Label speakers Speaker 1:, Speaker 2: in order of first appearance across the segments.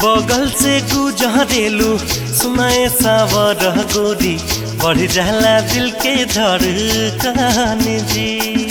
Speaker 1: बगल से गुजरेलू सुनाए सावर गोरी बढ़ जाला दिल के धड़कन जी।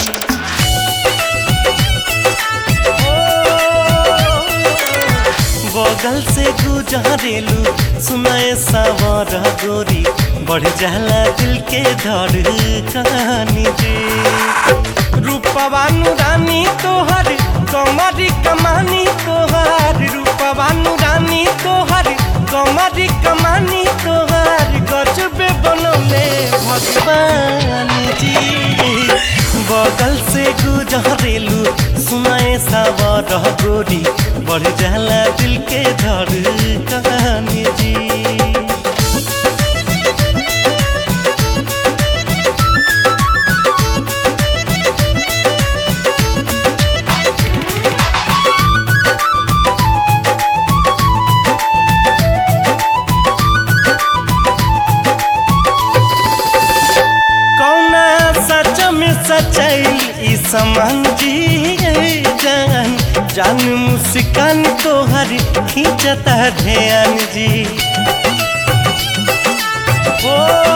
Speaker 1: बगल से गुजरेलू सुनाए सावर गोरी बढ़ जाला दिल के धड़कन जी। रूपवा नुरानी तोहर कमरी कमानी तोहर, रूपवा नुरानी तोहर कमरी कमानी तोहर गजबे बनौले भगवान जी। बगल से गुजरेलू सुनाए सावर गोरी बढ़ जाला दिल के धड़कन जी। सच्चाई समान जी जान जान मुस्कान तोहर खींचता ध्यान जी। ओ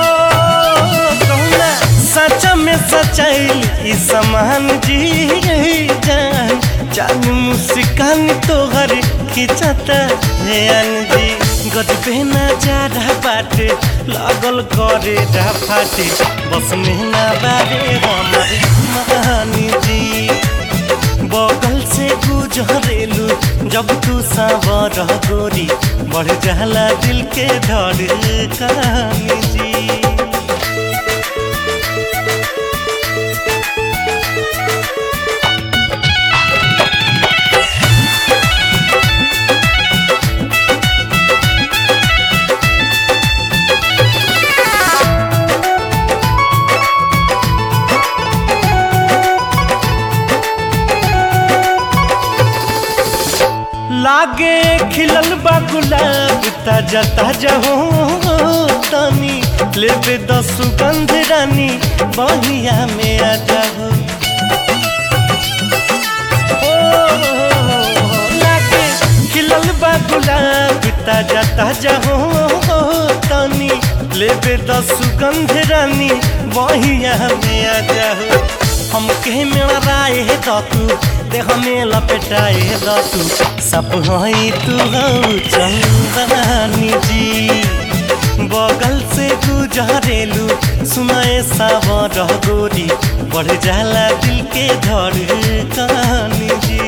Speaker 1: कहना सच में सच्चाई समान जी जान जान मुस्कान तोहर खींचता ध्यान जी। गजबे नजारा बाटे लागल करे फाटे बस मेहना बारे हमारे महानी जी। बगल से गुजरेलू जब तू सावर गोरी बढ़ जाला दिल के धड़कन जी। लागे खिलल बा गुलाब ताजा ताजा हो तनी लेबे द सुगंध रानी बहिया में आ जाओ। लागे खिलल बा गुलाब ताजा ताजा हो तनी लेबे द सुगंध रानी बहिया में आ जाओ। हमके मेरा राय है तू देह में लपेटाए तू सब हई तू हो चंदनी जी। बगल से गुजरेलू सुनाए सावर गोरी बढ़ जाला दिल के धड़कन जी।